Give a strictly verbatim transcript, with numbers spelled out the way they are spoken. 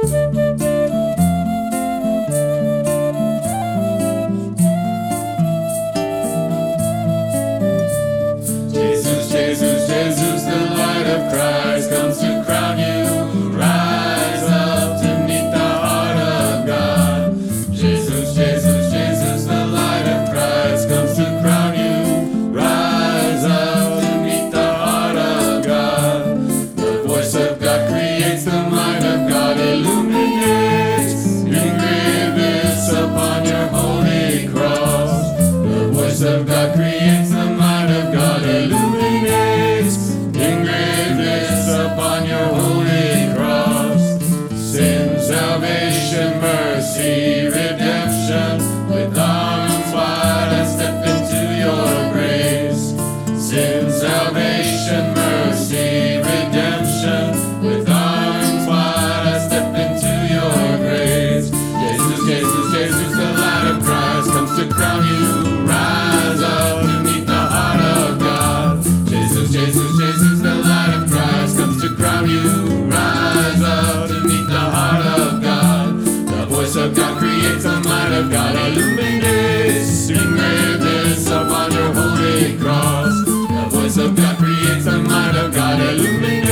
Jesus, Jesus, Jesus, the light of Christ comes to crown you. Rise up to meet the heart of God. Jesus, Jesus, Jesus, the light of Christ comes to crown you. Rise up to meet the heart of God. The voice of God creates, the mind of God illuminates. Engrave this upon your holy cross. The voice of God creates, the mind of God illuminates. Engrave this upon your holy cross. Sin, salvation, mercy, redemption. With arms wide I step into your grace. Sin, salvation, mercy, redemption. With arms wide I step into your grace. Jesus, Jesus, Jesus, the light of Christ comes to crown you. Rise up to meet the heart of God. Jesus, Jesus, Jesus, the light of Christ comes to crown you. Rise up to meet the heart of God. The voice of God creates, the mind of God illuminates. Engrave this upon your holy cross. The voice of God creates, the mind of God illuminates.